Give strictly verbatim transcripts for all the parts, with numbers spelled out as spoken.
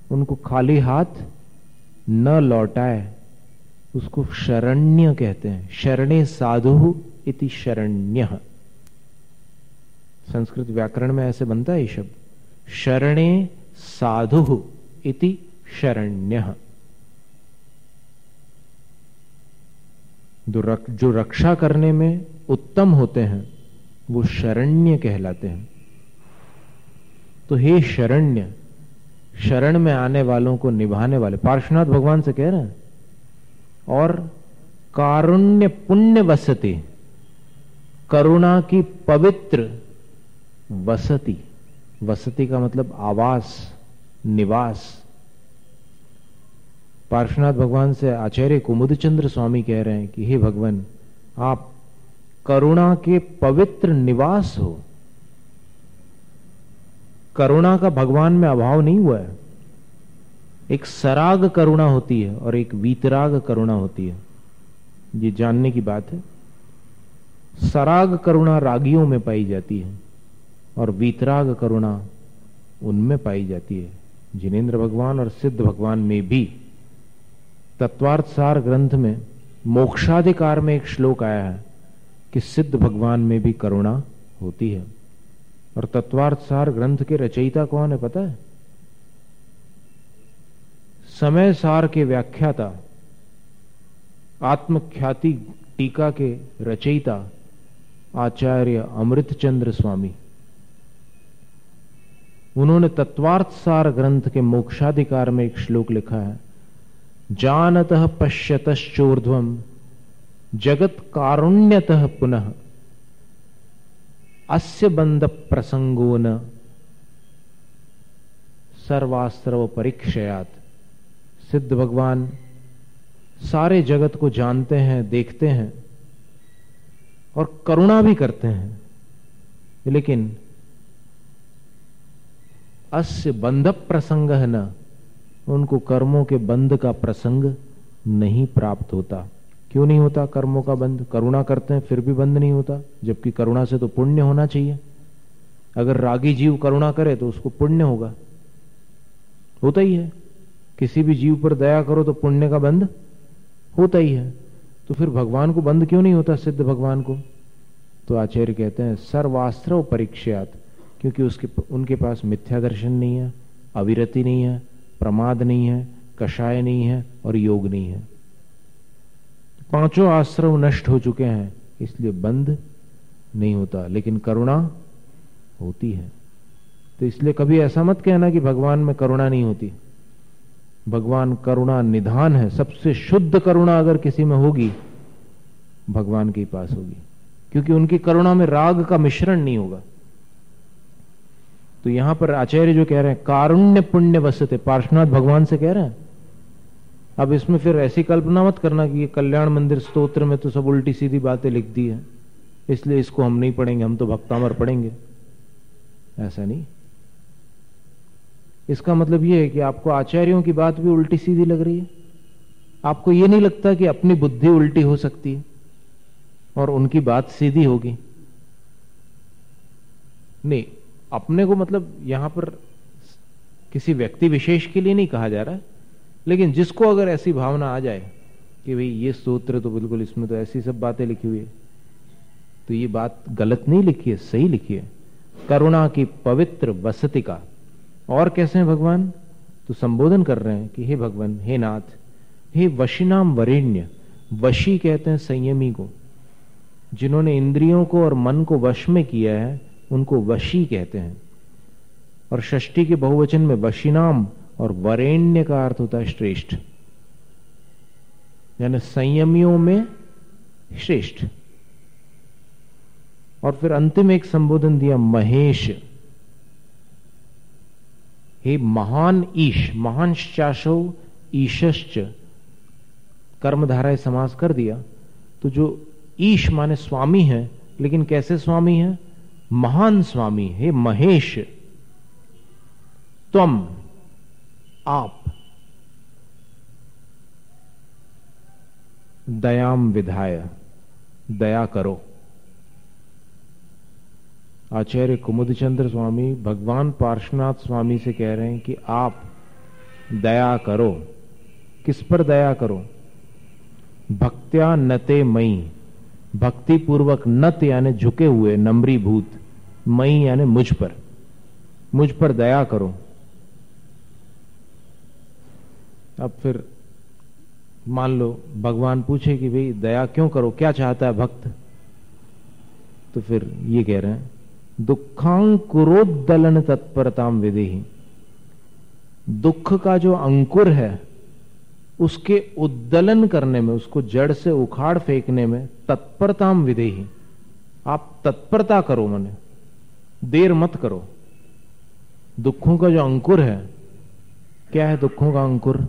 उनको खाली हाथ न लौटाए, उसको शरण्य कहते हैं। शरणे साधु इति शरण्यः। संस्कृत व्याकरण में ऐसे बनता है ये शब्द, शरणे साधु इति शरण्यः। जो रक्षा करने में उत्तम होते हैं वो शरण्य कहलाते हैं। तो हे शरण्य, शरण में आने वालों को निभाने वाले, पार्श्वनाथ भगवान से कह रहे हैं। और कारुण्य पुण्य वसति, करुणा की पवित्र वसति। वसति का मतलब आवास, निवास। पार्श्वनाथ भगवान से आचार्य कुमुदचंद्र स्वामी कह रहे हैं कि हे भगवान, आप करुणा के पवित्र निवास हो। करुणा का भगवान में अभाव नहीं हुआ है। एक सराग करुणा होती है और एक वीतराग करुणा होती है, ये जानने की बात है। सराग करुणा रागियों में पाई जाती है और वीतराग करुणा उनमें पाई जाती है। जिनेंद्र भगवान और सिद्ध भगवान में भी। तत्वार्थ सार ग्रंथ में मोक्षाधिकार में एक श्लोक आया है कि सिद्ध भगवान में भी करुणा होती है। और तत्वार्थ सार ग्रंथ के रचयिता कौन है पता है? समय सार के व्याख्याता, आत्मख्याति टीका के रचयिता आचार्य अमृतचंद्र स्वामी। उन्होंने तत्वार्थ सार ग्रंथ के मोक्षाधिकार में एक श्लोक लिखा है, जानतः पश्यतश्चोर्ध्वम् जगत कारुण्यतः पुनः अस्य बंध प्रसंगो न सर्वास्त्रव परीक्षयात। सिद्ध भगवान सारे जगत को जानते हैं, देखते हैं और करुणा भी करते हैं, लेकिन अस्य बंध प्रसंग है न, उनको कर्मों के बंध का प्रसंग नहीं प्राप्त होता। क्यों नहीं होता कर्मों का बंध? करुणा करते हैं फिर भी बंध नहीं होता, जबकि करुणा से तो पुण्य होना चाहिए। अगर रागी जीव करुणा करे तो उसको पुण्य होगा, होता ही है। किसी भी जीव पर दया करो तो पुण्य का बंध होता ही है। तो फिर भगवान को बंध क्यों नहीं होता, सिद्ध भगवान को? तो आचार्य कहते हैं सर्वास्त्र परीक्षात, क्योंकि उसके उनके पास मिथ्या दर्शन नहीं है, अविरति नहीं है, प्रमाद नहीं है, कषाय नहीं है और योग नहीं है। पांचों आश्रव नष्ट हो चुके हैं, इसलिए बंध नहीं होता, लेकिन करुणा होती है। तो इसलिए कभी ऐसा मत कहना कि भगवान में करुणा नहीं होती। भगवान करुणा निधान है। सबसे शुद्ध करुणा अगर किसी में होगी, भगवान के पास होगी, क्योंकि उनकी करुणा में राग का मिश्रण नहीं होगा। तो यहां पर आचार्य जो कह रहे हैं कारुण्य पुण्य वसते, पार्श्वनाथ भगवान से कह रहे हैं। अब इसमें फिर ऐसी कल्पना मत करना कि ये कल्याण मंदिर स्तोत्र में तो सब उल्टी सीधी बातें लिख दी है, इसलिए इसको हम नहीं पढ़ेंगे, हम तो भक्तामर पढ़ेंगे। ऐसा नहीं। इसका मतलब यह है कि आपको आचार्यों की बात भी उल्टी सीधी लग रही है। आपको यह नहीं लगता कि अपनी बुद्धि उल्टी हो सकती है और उनकी बात सीधी होगी? नहीं, अपने को मतलब यहां पर किसी व्यक्ति विशेष के लिए नहीं कहा जा रहा है, लेकिन जिसको अगर ऐसी भावना आ जाए कि भाई ये स्तोत्र तो बिल्कुल, इसमें तो ऐसी सब बातें लिखी हुई है, तो ये बात गलत नहीं लिखी है, सही लिखी है। करुणा की पवित्र वसति का। और कैसे हैं भगवान? तो संबोधन कर रहे हैं कि हे भगवान, हे नाथ, हे वशिनाम वरेण्य। वशी कहते हैं संयमी को, जिन्होंने इंद्रियों को और मन को वश में किया है उनको वशी कहते हैं। और षष्ठी के बहुवचन में वशिनाम और वरेण्य का अर्थ होता है श्रेष्ठ, यानी संयमियों में श्रेष्ठ। और फिर अंतिम एक संबोधन दिया महेश, हे महान ईश। महान चाशो ईशश्च, कर्मधाराय समास कर दिया। तो जो ईश माने स्वामी है, लेकिन कैसे स्वामी है? महान स्वामी। हे महेश, त्वम, आप, दयाम विधाय, दया करो। आचार्य कुमुदचंद्र स्वामी भगवान पार्श्वनाथ स्वामी से कह रहे हैं कि आप दया करो। किस पर दया करो? भक्त्या नते मई, भक्ति पूर्वक, नत यानी झुके हुए, नम्रीभूत, मई यानी मुझ पर, मुझ पर दया करो। अब फिर मान लो भगवान पूछे कि भाई दया क्यों करो, क्या चाहता है भक्त? तो फिर ये कह रहे हैं, दुखांकुरोद्दलन तत्परताम विदेहि, दुख का जो अंकुर है उसके उद्दलन करने में, उसको जड़ से उखाड़ फेंकने में तत्परताम विदेहि, आप तत्परता करो, माने देर मत करो। दुखों का जो अंकुर है, क्या है दुखों का अंकुर?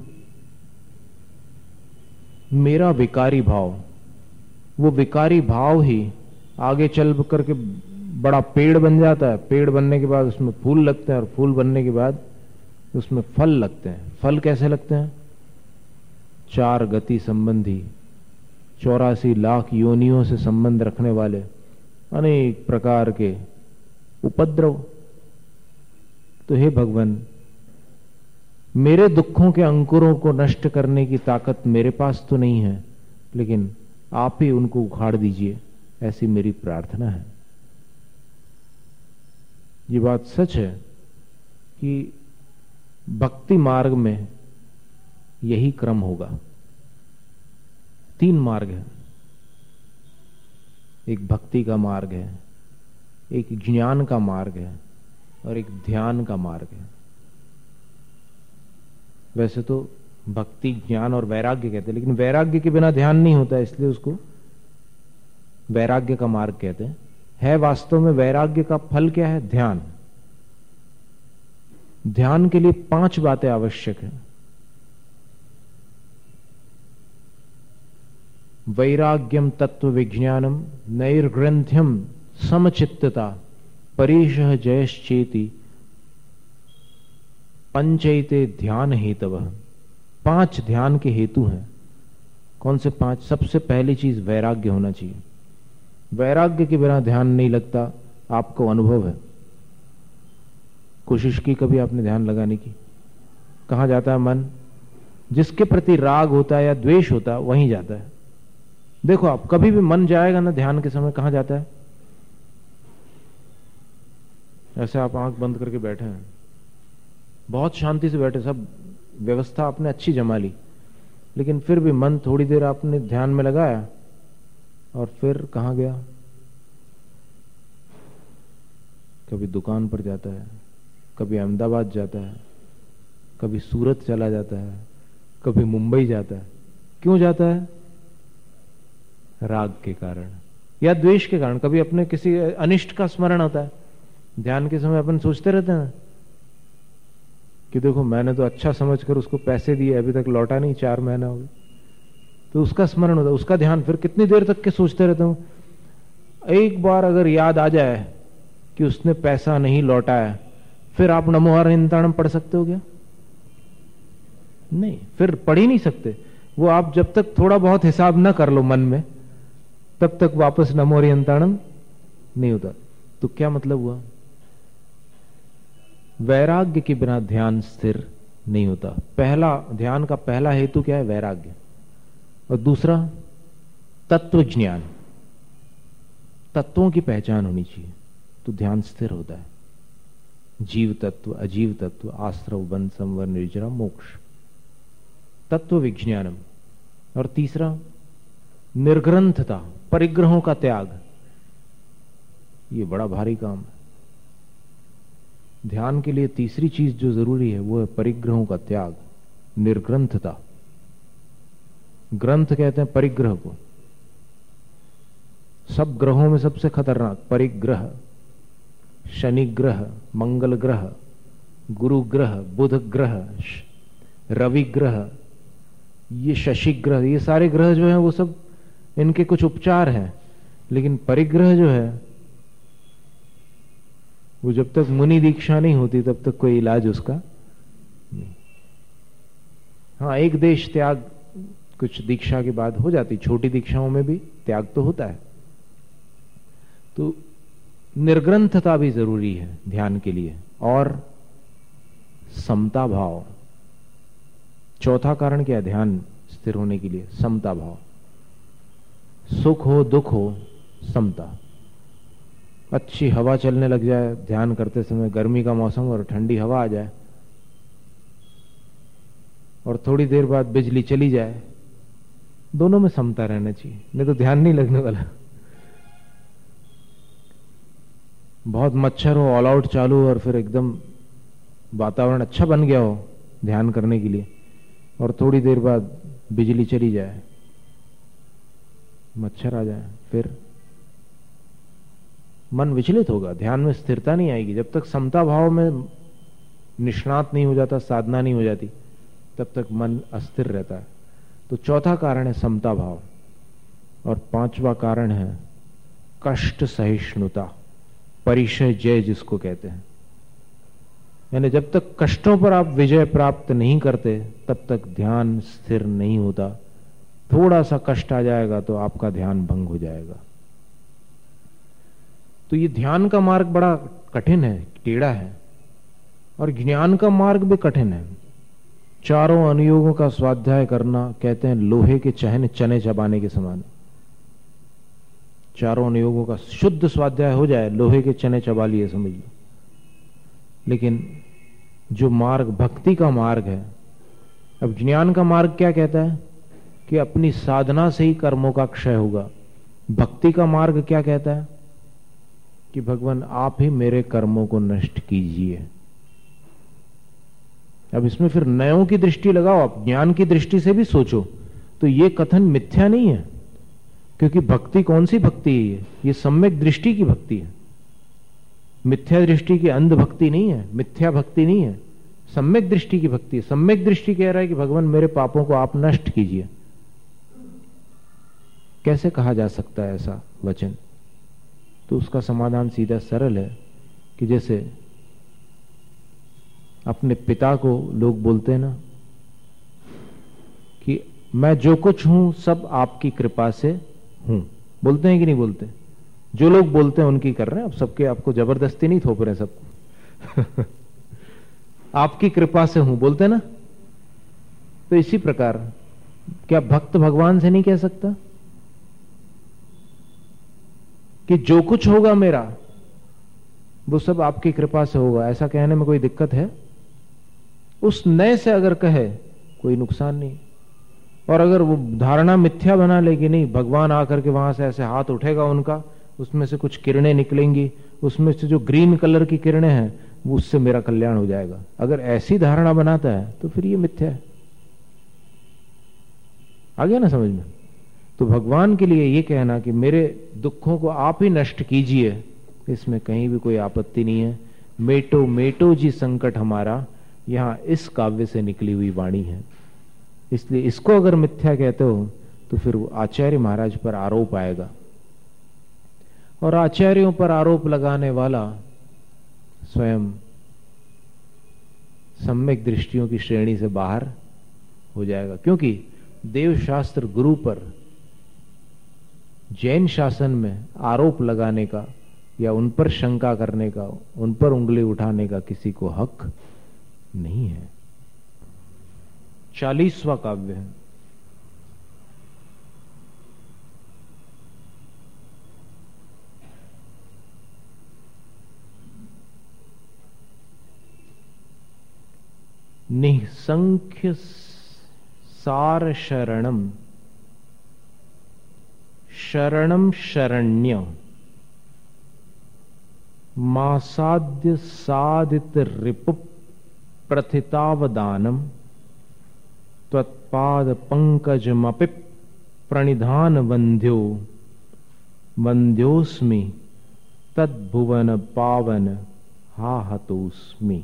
मेरा विकारी भाव। वो विकारी भाव ही आगे चल करके बड़ा पेड़ बन जाता है। पेड़ बनने के बाद उसमें फूल लगते हैं और फूल बनने के बाद उसमें फल लगते हैं। फल कैसे लगते हैं? चार गति संबंधी, चौरासी लाख योनियों से संबंध रखने वाले अनेक प्रकार के उपद्रव। तो हे भगवान, मेरे दुखों के अंकुरों को नष्ट करने की ताकत मेरे पास तो नहीं है, लेकिन आप ही उनको उखाड़ दीजिए, ऐसी मेरी प्रार्थना है। ये बात सच है कि भक्ति मार्ग में यही क्रम होगा। तीन मार्ग है, एक भक्ति का मार्ग है, एक ज्ञान का मार्ग है और एक ध्यान का मार्ग है। वैसे तो भक्ति, ज्ञान और वैराग्य कहते हैं, लेकिन वैराग्य के बिना ध्यान नहीं होता, इसलिए उसको वैराग्य का मार्ग कहते हैं। है वास्तव में वैराग्य का फल क्या है? ध्यान। ध्यान के लिए पांच बातें आवश्यक हैं। वैराग्यम तत्व विज्ञानम, नैर्ग्रंथ्यम समचित्तता, परीशः जयश्चेति, पंचैते ध्यान हेतवः। पांच ध्यान के हेतु हैं। कौन से पांच? सबसे पहली चीज वैराग्य होना चाहिए। वैराग्य के बिना ध्यान नहीं लगता, आपको अनुभव है। कोशिश की कभी आपने ध्यान लगाने की? कहां जाता है मन? जिसके प्रति राग होता है या द्वेष होता है वहीं जाता है। देखो आप कभी भी मन जाएगा ना ध्यान के समय, कहां जाता है? ऐसे आप आंख बंद करके बैठे हैं, बहुत शांति से बैठे, सब व्यवस्था आपने अच्छी जमा ली, लेकिन फिर भी मन थोड़ी देर आपने ध्यान में लगाया और फिर कहां गया? कभी दुकान पर जाता है, कभी अहमदाबाद जाता है, कभी सूरत चला जाता है, कभी मुंबई जाता है। क्यों जाता है? राग के कारण या द्वेष के कारण। कभी अपने किसी अनिष्ट का स्मरण होता है। ध्यान के समय अपन सोचते रहते हैं कि देखो मैंने तो अच्छा समझकर उसको पैसे दिए, अभी तक लौटा नहीं, चार महीना हो गया, तो उसका स्मरण होता है, उसका ध्यान। फिर कितनी देर तक के सोचते रहता हूं। एक बार अगर याद आ जाए कि उसने पैसा नहीं लौटाया, फिर आप नमो हरिंताणम पढ़ सकते हो क्या? नहीं, फिर पढ़ ही नहीं सकते। वो आप जब तक थोड़ा बहुत हिसाब ना कर लो मन में, तब तक वापस नमो हरिंताणम नहीं होता। तो क्या मतलब हुआ? वैराग्य के बिना ध्यान स्थिर नहीं होता। पहला ध्यान का पहला हेतु क्या है? वैराग्य। और दूसरा तत्व ज्ञान, तत्वों की पहचान होनी चाहिए, तो ध्यान स्थिर होता है। जीव तत्व, अजीव तत्व, आश्रव, बंध, संवर, निर्जरा, मोक्ष, तत्व विज्ञानम। और तीसरा निर्ग्रंथता, परिग्रहों का त्याग। ये बड़ा भारी काम है। ध्यान के लिए तीसरी चीज जो जरूरी है वो है परिग्रहों का त्याग, निर्ग्रंथता। ग्रंथ कहते हैं परिग्रह को। सब ग्रहों में सबसे खतरनाक परिग्रह, शनि ग्रह, मंगल ग्रह, गुरु ग्रह, बुध ग्रह, रवि ग्रह, ये शशि ग्रह, ये सारे ग्रह जो हैं वो सब, इनके कुछ उपचार हैं, लेकिन परिग्रह जो है वो जब तक मुनि दीक्षा नहीं होती तब तक कोई इलाज उसका नहीं। हाँ, एक देश त्याग कुछ दीक्षा के बाद हो जाती, छोटी दीक्षाओं में भी त्याग तो होता है। तो निर्ग्रंथता भी जरूरी है ध्यान के लिए। और समता भाव, चौथा कारण क्या है ध्यान स्थिर होने के लिए? समता भाव। सुख हो दुख हो समता। अच्छी हवा चलने लग जाए ध्यान करते समय, गर्मी का मौसम और ठंडी हवा आ जाए, और थोड़ी देर बाद बिजली चली जाए, दोनों में समता रहना चाहिए, नहीं तो ध्यान नहीं लगने वाला। बहुत मच्छर हो, ऑल आउट चालू, और फिर एकदम वातावरण अच्छा बन गया हो ध्यान करने के लिए, और थोड़ी देर बाद बिजली चली जाए, मच्छर आ जाए, फिर मन विचलित होगा, ध्यान में स्थिरता नहीं आएगी। जब तक समता भाव में निष्णात नहीं हो जाता, साधना नहीं हो जाती, तब तक मन अस्थिर रहता है। तो चौथा कारण है समता भाव, और पांचवा कारण है कष्ट सहिष्णुता, परिचय जय जिसको कहते हैं। यानी जब तक कष्टों पर आप विजय प्राप्त नहीं करते तब तक ध्यान स्थिर नहीं होता। थोड़ा सा कष्ट आ जाएगा तो आपका ध्यान भंग हो जाएगा। तो ये ध्यान का मार्ग बड़ा कठिन है, टेढ़ा है, और ज्ञान का मार्ग भी कठिन है। चारों अनुयोगों का स्वाध्याय करना कहते हैं लोहे के चहने चने चबाने के समान। चारों अनुयोगों का शुद्ध स्वाध्याय हो जाए, लोहे के चने चबा लिए समझ लो। लेकिन जो मार्ग भक्ति का मार्ग है, अब ज्ञान का मार्ग क्या कहता है कि अपनी साधना से ही कर्मों का क्षय होगा। भक्ति का मार्ग क्या कहता है कि भगवान आप ही मेरे कर्मों को नष्ट कीजिए। अब इसमें फिर नयों की दृष्टि लगाओ, आप ज्ञान की दृष्टि से भी सोचो तो ये कथन मिथ्या नहीं है, क्योंकि भक्ति कौन सी भक्ति है? ये ये सम्यक दृष्टि की भक्ति है। मिथ्या दृष्टि की अंध भक्ति नहीं है, मिथ्या भक्ति नहीं है, सम्यक दृष्टि की भक्ति है। सम्यक दृष्टि कह रहा है कि भगवान मेरे पापों को आप नष्ट कीजिए। कैसे कहा जा सकता है ऐसा वचन? तो उसका समाधान सीधा सरल है कि जैसे अपने पिता को लोग बोलते हैं ना कि मैं जो कुछ हूं सब आपकी कृपा से हूं, बोलते हैं कि नहीं बोलते? जो लोग बोलते हैं उनकी कर रहे हैं, अब सबके आपको जबरदस्ती नहीं थोप रहे हैं सबको। आपकी कृपा से हूं बोलते हैं ना। तो इसी प्रकार क्या भक्त भगवान से नहीं कह सकता कि जो कुछ होगा मेरा वो सब आपकी कृपा से होगा? ऐसा कहने में कोई दिक्कत है? उस नए से अगर कहे कोई नुकसान नहीं। और अगर वो धारणा मिथ्या बना लेगी, नहीं भगवान आकर के वहां से ऐसे हाथ उठेगा उनका, उसमें से कुछ किरणें निकलेंगी, उसमें से जो ग्रीन कलर की किरणें हैं वो उससे मेरा कल्याण हो जाएगा, अगर ऐसी धारणा बनाता है तो फिर ये मिथ्या है। आ गया ना समझ में? तो भगवान के लिए ये कहना कि मेरे दुखों को आप ही नष्ट कीजिए, इसमें कहीं भी कोई आपत्ति नहीं है। मेटो मेटो जी संकट हमारा, यहां इस काव्य से निकली हुई वाणी है। इसलिए इसको अगर मिथ्या कहते हो तो फिर वो आचार्य महाराज पर आरोप आएगा, और आचार्यों पर आरोप लगाने वाला स्वयं सम्यक दृष्टियों की श्रेणी से बाहर हो जाएगा। क्योंकि देव शास्त्र गुरु पर जैन शासन में आरोप लगाने का या उन पर शंका करने का, उन पर उंगली उठाने का किसी को हक नहीं है। चालीसवां काव्य है निसंख्य सार शरणम शरणम शरण्य मासाद्य सादित रिपु प्रथितावदानम त्वत्पाद पंकजमपि प्रणिधान वंद्यो वंद्योस्मि तद्भुवन पावन हा हतोस्मि।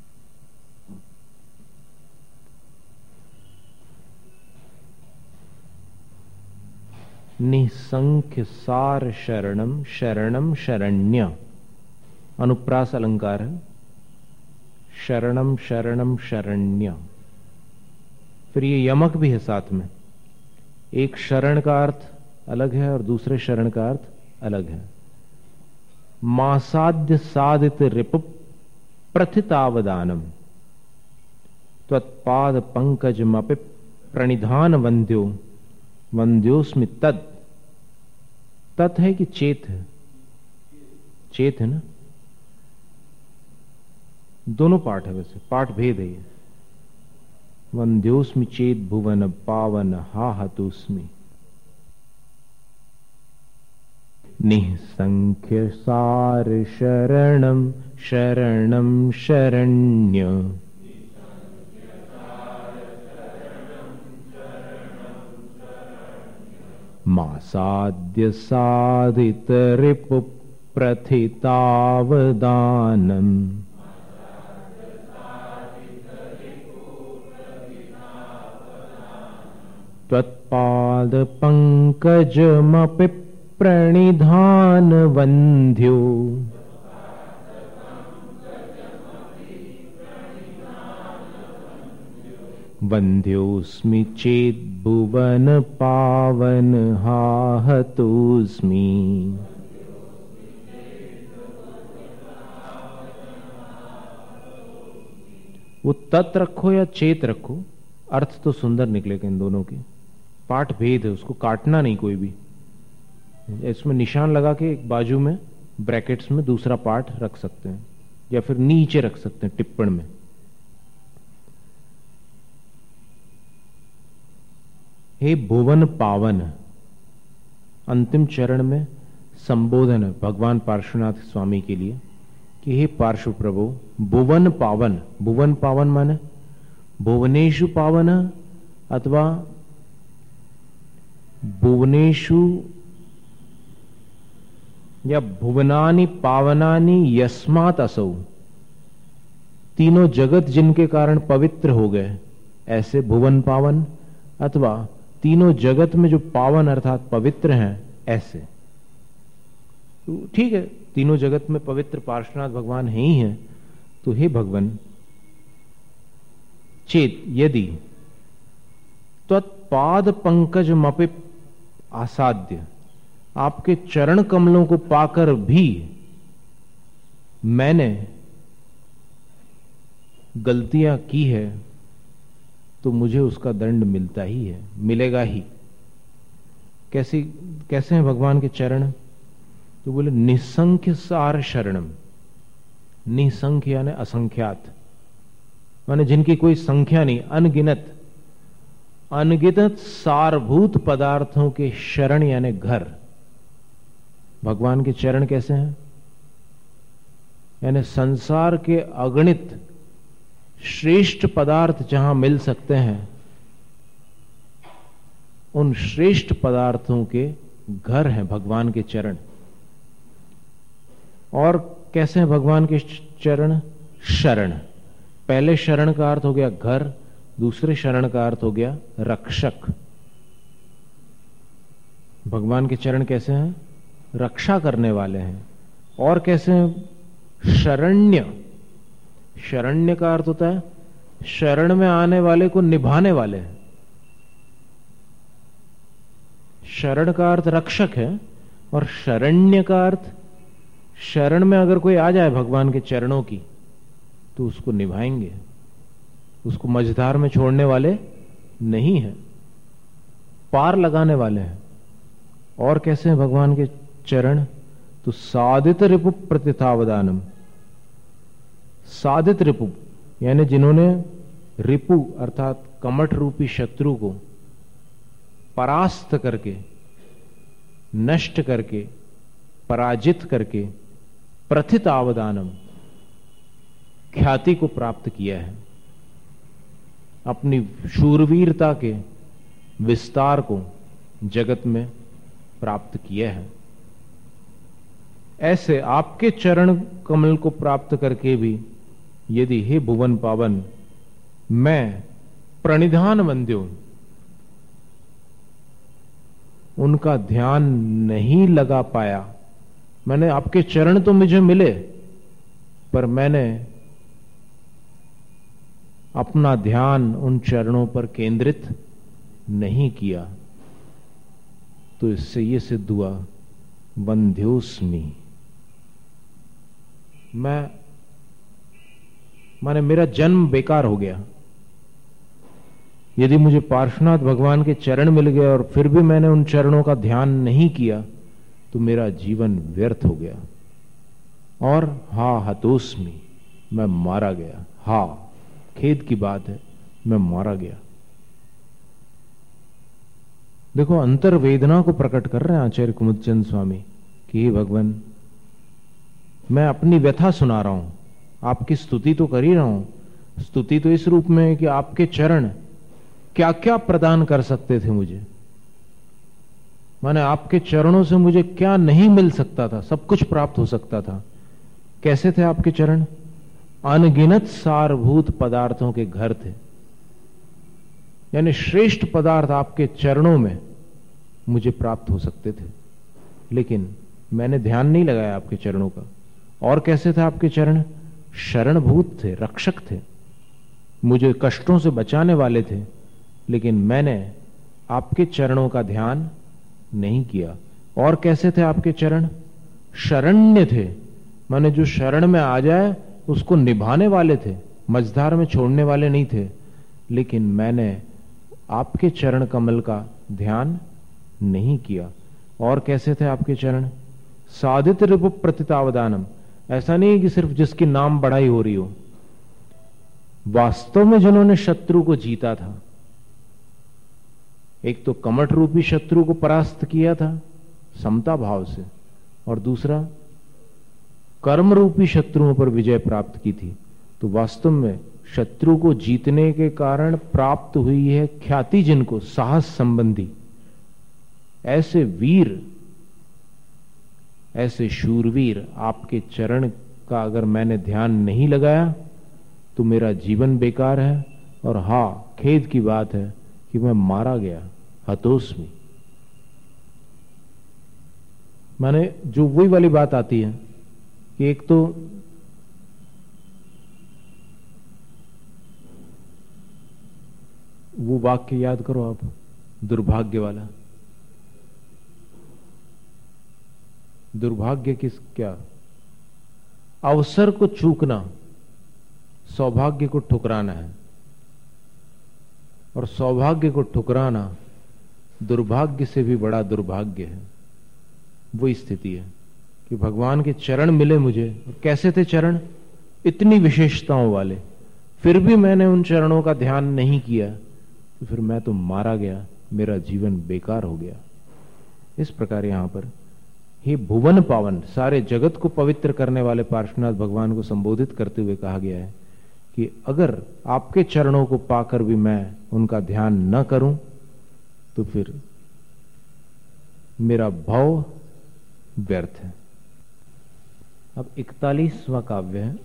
निसंख्य सार शरणम शरणम शरण्य, अनुप्रास अलंकार है। शरणम शरणम शरण्य, फिर ये यमक भी है साथ में। एक शरण का अर्थ अलग है और दूसरे शरण का अर्थ अलग है। मासाद्य साधित रिपु प्रथितावदानम, त्वत्पाद पंकज मपि प्रणिधान वंद्यो वंद्योस्मि तत्। तत् है कि चेत है? चेत है ना, दोनों पाठ है, वैसे पाठ भेद है ये। वंद्योस्मि चेत भुवन पावन हा हतोस्मि। निसंख्य सार शरणम शरणम शरण्य। मासाद्य साधित रिपु प्रथितावदानम्। त्वत्पाद पंकजमपि प्रणिधान वंद्यो वंद्योस्मि चेत् भुवन पावन हा हतोस्मि। वो तत् रखो या चेत रखो, अर्थ तो सुंदर निकलेगा इन दोनों के। पाठ भेद है, उसको काटना नहीं कोई भी। इसमें निशान लगा के एक बाजू में ब्रैकेट्स में दूसरा पाठ रख सकते हैं, या फिर नीचे रख सकते हैं टिप्पण में। हे भुवन पावन, अंतिम चरण में संबोधन है भगवान पार्श्वनाथ स्वामी के लिए कि हे पार्श्व प्रभु, भुवन पावन। भुवन पावन माने भुवनेशु पावन अथवा भुवनेशु या भुवनानि पावनानि यस्मात् असौ। तीनों जगत जिनके कारण पवित्र हो गए, ऐसे भुवन पावन, अथवा तीनों जगत में जो पावन अर्थात पवित्र हैं ऐसे। तो ठीक है, तीनों जगत में पवित्र पार्श्वनाथ भगवान हैं ही हैं। तो हे भगवान, चेत यदि त्वत्पाद पंकज मपि आसाद्य, आपके चरण कमलों को पाकर भी मैंने गलतियां की है, तो मुझे उसका दंड मिलता ही है, मिलेगा ही। कैसी कैसे हैं भगवान के चरण? तो बोले निसंख्य सार शरणम। निसंख्य यानी असंख्यात, माने जिनकी कोई संख्या नहीं, अनगिनत अनगिनत सारभूत पदार्थों के शरण यानी घर। भगवान के चरण कैसे हैं? यानी संसार के अगणित श्रेष्ठ पदार्थ जहां मिल सकते हैं, उन श्रेष्ठ पदार्थों के घर हैं भगवान के चरण। और कैसे हैं भगवान के चरण? शरण। पहले शरण का अर्थ हो गया घर, दूसरे शरण का अर्थ हो गया रक्षक। भगवान के चरण कैसे हैं? रक्षा करने वाले हैं। और कैसे हैं? शरण्य। शरण्य का अर्थ होता है शरण में आने वाले को निभाने वाले हैं। शरण का अर्थ रक्षक है, और शरण्य का अर्थ शरण में अगर कोई आ जाए भगवान के चरणों की तो उसको निभाएंगे, उसको मझधार में छोड़ने वाले नहीं हैं, पार लगाने वाले हैं। और कैसे हैं भगवान के चरण? तो साधित रिपु प्रतिथावदानम। साधित रिपु यानी जिन्होंने रिपु अर्थात कमठ रूपी शत्रु को परास्त करके, नष्ट करके, पराजित करके प्रथित आवदानम ख्याति को प्राप्त किया है। अपनी शूरवीरता के विस्तार को जगत में प्राप्त किया है। ऐसे आपके चरण कमल को प्राप्त करके भी यदि हे भुवन पावन मैं प्रणिधान वंद्यो, उनका ध्यान नहीं लगा पाया, मैंने आपके चरण तो मुझे मिले पर मैंने अपना ध्यान उन चरणों पर केंद्रित नहीं किया, तो इससे यह सिद्ध हुआ वंध्योस्मि, मैं माने मेरा जन्म बेकार हो गया। यदि मुझे पार्श्वनाथ भगवान के चरण मिल गए और फिर भी मैंने उन चरणों का ध्यान नहीं किया तो मेरा जीवन व्यर्थ हो गया। और हा हतोस्मी, मैं मारा गया। हा, खेद की बात है, मैं मारा गया। देखो, अंतर वेदना को प्रकट कर रहे हैं आचार्य कुमुदचंद स्वामी कि हे भगवान, मैं अपनी व्यथा सुना रहा हूं, आपकी स्तुति तो कर ही रहा हूं। स्तुति तो इस रूप में है कि आपके चरण क्या क्या प्रदान कर सकते थे मुझे, माने आपके चरणों से मुझे क्या नहीं मिल सकता था, सब कुछ प्राप्त हो सकता था। कैसे थे आपके चरण? अनगिनत सारभूत पदार्थों के घर थे, यानी श्रेष्ठ पदार्थ आपके चरणों में मुझे प्राप्त हो सकते थे, लेकिन मैंने ध्यान नहीं लगाया आपके चरणों का। और कैसे थे आपके चरण? शरणभूत थे, रक्षक थे, मुझे कष्टों से बचाने वाले थे, लेकिन मैंने आपके चरणों का ध्यान नहीं किया। और कैसे थे आपके चरण? शरण्य थे, माने जो शरण में आ जाए उसको निभाने वाले थे, मझधार में छोड़ने वाले नहीं थे, लेकिन मैंने आपके चरण कमल का ध्यान नहीं किया। और कैसे थे आपके चरण? साधित रिपु प्रतितावदानम, ऐसा नहीं कि सिर्फ जिसकी नाम बढ़ाई हो रही हो, वास्तव में जिन्होंने शत्रु को जीता था, एक तो कमठ रूपी शत्रु को परास्त किया था समता भाव से, और दूसरा कर्म रूपी शत्रुओं पर विजय प्राप्त की थी। तो वास्तव में शत्रु को जीतने के कारण प्राप्त हुई है ख्याति, जिनको साहस संबंधी, ऐसे वीर, ऐसे शूरवीर आपके चरण का अगर मैंने ध्यान नहीं लगाया तो मेरा जीवन बेकार है। और हा, खेद की बात है कि मैं मारा गया, हतोस्मी। माने जो वही वाली बात आती है कि एक तो वो वाक्य याद करो आप, दुर्भाग्य वाला। दुर्भाग्य किस क्या? अवसर को चूकना सौभाग्य को ठुकराना है, और सौभाग्य को ठुकराना दुर्भाग्य से भी बड़ा दुर्भाग्य है। वही स्थिति है कि भगवान के चरण मिले मुझे, और कैसे थे चरण? इतनी विशेषताओं वाले, फिर भी मैंने उन चरणों का ध्यान नहीं किया, तो फिर मैं तो मारा गया, मेरा जीवन बेकार हो गया। इस प्रकार यहां पर हे भुवन पावन, सारे जगत को पवित्र करने वाले पार्श्वनाथ भगवान को संबोधित करते हुए कहा गया है कि अगर आपके चरणों को पाकर भी मैं उनका ध्यान न करूं तो फिर मेरा भाव व्यर्थ है। अब इकतालीसवां काव्य है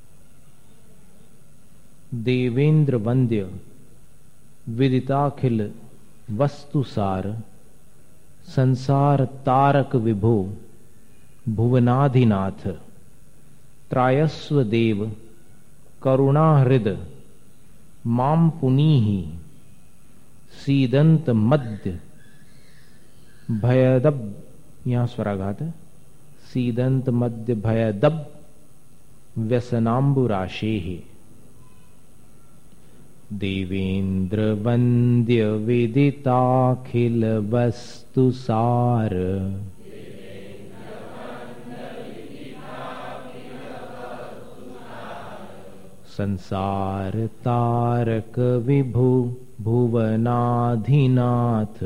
देवेंद्र वंद्य विदिताखिल वस्तुसार संसार तारक विभो भुवनाधिनाथ त्रायस्व देव करुणाहृद माम पुनीहि सीदंत मध्य भयदब, यहां स्वराघात है, सीदंत मध्य भयदब व्यसनांबुराशेहि देवेंद्र वंद्य विदिताखिल वस्तुसार संसार तारक विभु भुवनाधिनाथ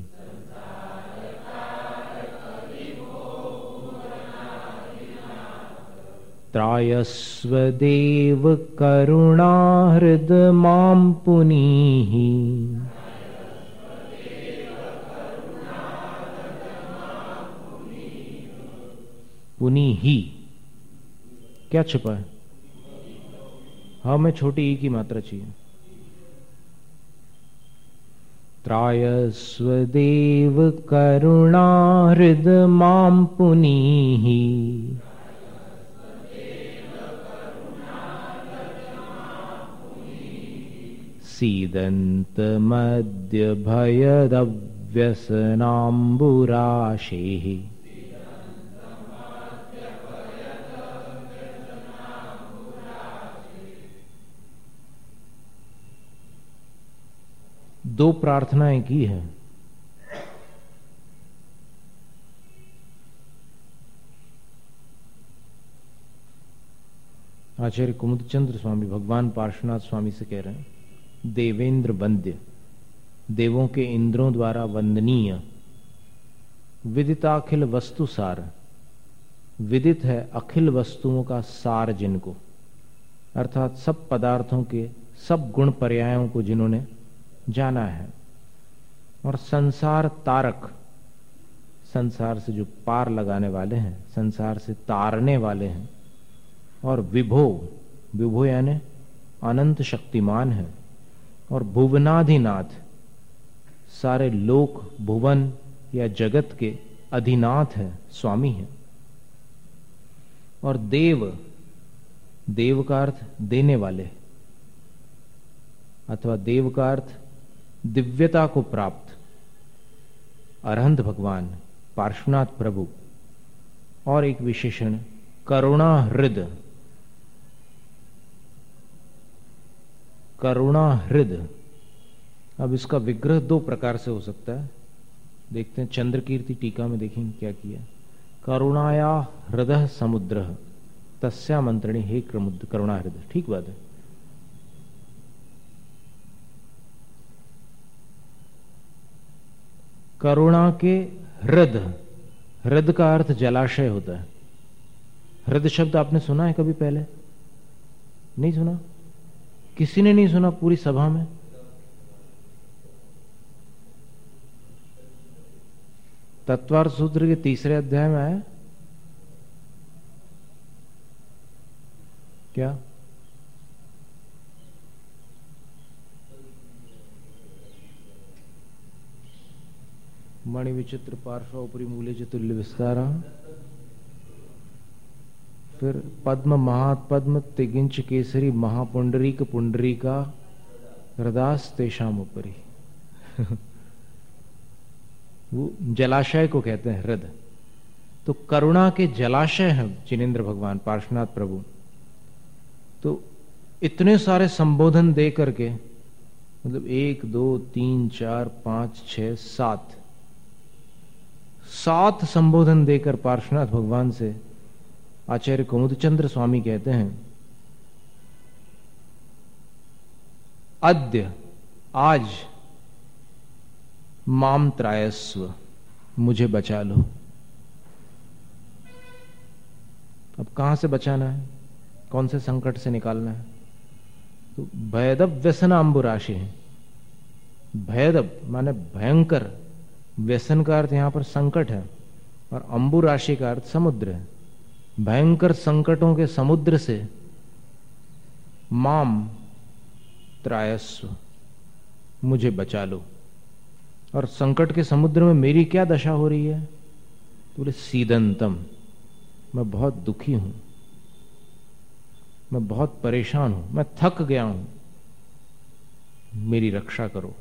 त्रायस्व देव करुणाहृद मां पुनीहि पुनीहि क्या छुपा है? हाँ, मैं छोटी ई की मात्रा चाहिए। त्रायस्व देव करुणाहृद मां पुनीहि सीदंत मध्य भयदव्यसनांबुराशेहि दो प्रार्थनाएं की है। आचार्य कुमुदचंद्र स्वामी भगवान पार्श्वनाथ स्वामी से कह रहे हैं, देवेंद्र वंद्य, देवों के इंद्रों द्वारा वंदनीय, विदिताखिल वस्तु सार, विदित है अखिल वस्तुओं का सार जिनको, अर्थात सब पदार्थों के सब गुण पर्यायों को जिन्होंने जाना है, और संसार तारक, संसार से जो पार लगाने वाले हैं, संसार से तारने वाले हैं, और विभो, विभो यानी अनंत शक्तिमान है, और भुवनाधिनाथ, सारे लोक भुवन या जगत के अधिनाथ है, स्वामी है, और देव, देव का अर्थ देने वाले, अथवा देव का अर्थ दिव्यता को प्राप्त, अरहंत भगवान पार्श्वनाथ प्रभु, और एक विशेषण करुणा हृद, करुणा हृद। अब इसका विग्रह दो प्रकार से हो सकता है, देखते हैं चंद्रकीर्ति टीका में, देखेंगे क्या किया। करुणाया हृदय समुद्र तस्या मंत्रणी हे करुणा हृदय, ठीक बात है। करुणा के हृद, हृद का अर्थ जलाशय होता है। हृद शब्द आपने सुना है कभी पहले? नहीं सुना? किसी ने नहीं सुना पूरी सभा में? तत्वार्थ सूत्र के तीसरे अध्याय में आया क्या? मणि विचित्र पार्श्व उपरी मूल्य चतुल्य विस्तारा, फिर पद्म महात्पद्म तिगिंच केसरी महापुंडरीक पुंडरीका हृदास तेषाम उपरी। वो जलाशय को कहते हैं हृद। तो करुणा के जलाशय हैं जिनेंद्र भगवान पार्श्वनाथ प्रभु। तो इतने सारे संबोधन दे करके, मतलब एक दो तीन चार पांच छह सात, सात संबोधन देकर पार्श्वनाथ भगवान से आचार्य कुमुदचंद्र स्वामी कहते हैं, अद्य, आज, माम त्रायस्व, मुझे बचा लो। अब कहां से बचाना है, कौन से संकट से निकालना है? तो भयदब व्यसन अंबुराशि है। भयदब माने भयंकर, व्यसन का अर्थ यहां पर संकट है, और अंबुराशि का अर्थ समुद्र है। भयंकर संकटों के समुद्र से माम त्रायस्व, मुझे बचा लो। और संकट के समुद्र में मेरी क्या दशा हो रही है? बोले सीदंतम, मैं बहुत दुखी हूं, मैं बहुत परेशान हूं, मैं थक गया हूं, मेरी रक्षा करो।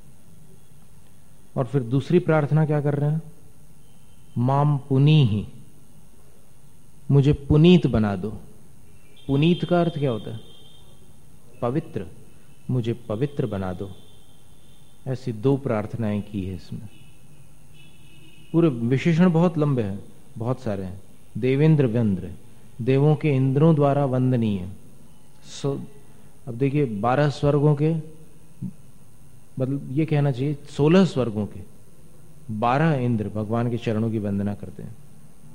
और फिर दूसरी प्रार्थना क्या कर रहे हैं? माम पुनीहि, मुझे पुनीत बना दो। पुनीत का अर्थ क्या होता है? पवित्र, मुझे पवित्र बना दो। ऐसी दो प्रार्थनाएं की है इसमें। पूरे विशेषण बहुत लंबे हैं, बहुत सारे हैं। देवेंद्र व्यंद्र, देवों के इंद्रों द्वारा वंदनीय। सो अब देखिए, बारह स्वर्गों के, मतलब ये कहना चाहिए सोलह स्वर्गों के बारह इंद्र भगवान के चरणों की वंदना करते हैं।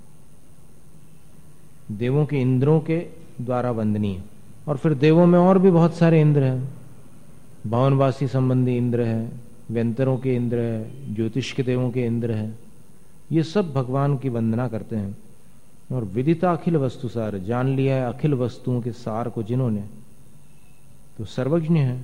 देवों के इंद्रों के द्वारा वंदनीय। और फिर देवों में और भी बहुत सारे इंद्र हैं। भवनवासी संबंधी इंद्र है, व्यंतरों के इंद्र है, ज्योतिष के देवों के इंद्र है। ये सब भगवान की वंदना करते हैं। और विदिता अखिल वस्तु सार, जान लिया है अखिल वस्तुओं के सार को जिन्होंने, तो सर्वज्ञ है।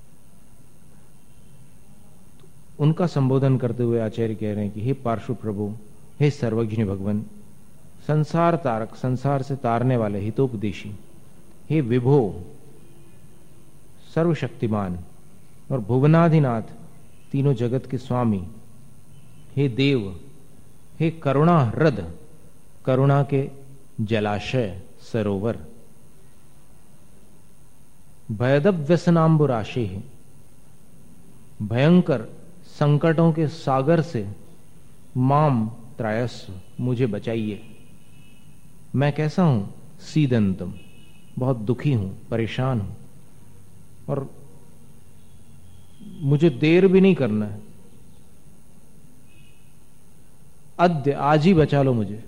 उनका संबोधन करते हुए आचार्य कह रहे हैं कि हे पार्श्व प्रभु, हे सर्वज्ञ भगवान, संसार तारक, संसार से तारने वाले, हितोपदेशी, हे विभो, सर्वशक्तिमान, और भुवनाधिनाथ, तीनों जगत के स्वामी, हे देव, हे करुणा हृद, करुणा के जलाशय, सरोवर, भयदब व्यसनाम्बुराशि, भयंकर संकटों के सागर से माम त्रायस्व, मुझे बचाइए। मैं कैसा हूं? सीदंतम, बहुत दुखी हूं, परेशान हूं, और मुझे देर भी नहीं करना है। अद्य, आज ही बचा लो मुझे।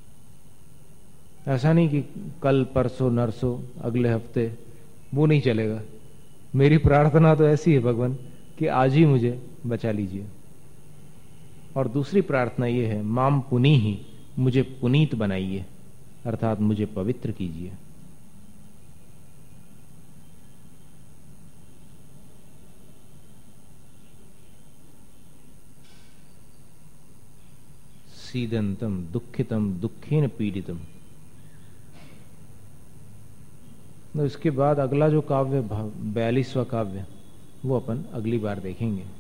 ऐसा नहीं कि कल, परसों, नरसों, अगले हफ्ते, वो नहीं चलेगा। मेरी प्रार्थना तो ऐसी है भगवान कि आज ही मुझे बचा लीजिए। और दूसरी प्रार्थना ये है, माम पुनी ही, मुझे पुनीत बनाइए, अर्थात मुझे पवित्र कीजिए। सीदंतम दुखितम दुखेन पीड़ितम। तो इसके बाद अगला जो काव्य, बयालीसवां काव्य, वो अपन अगली बार देखेंगे।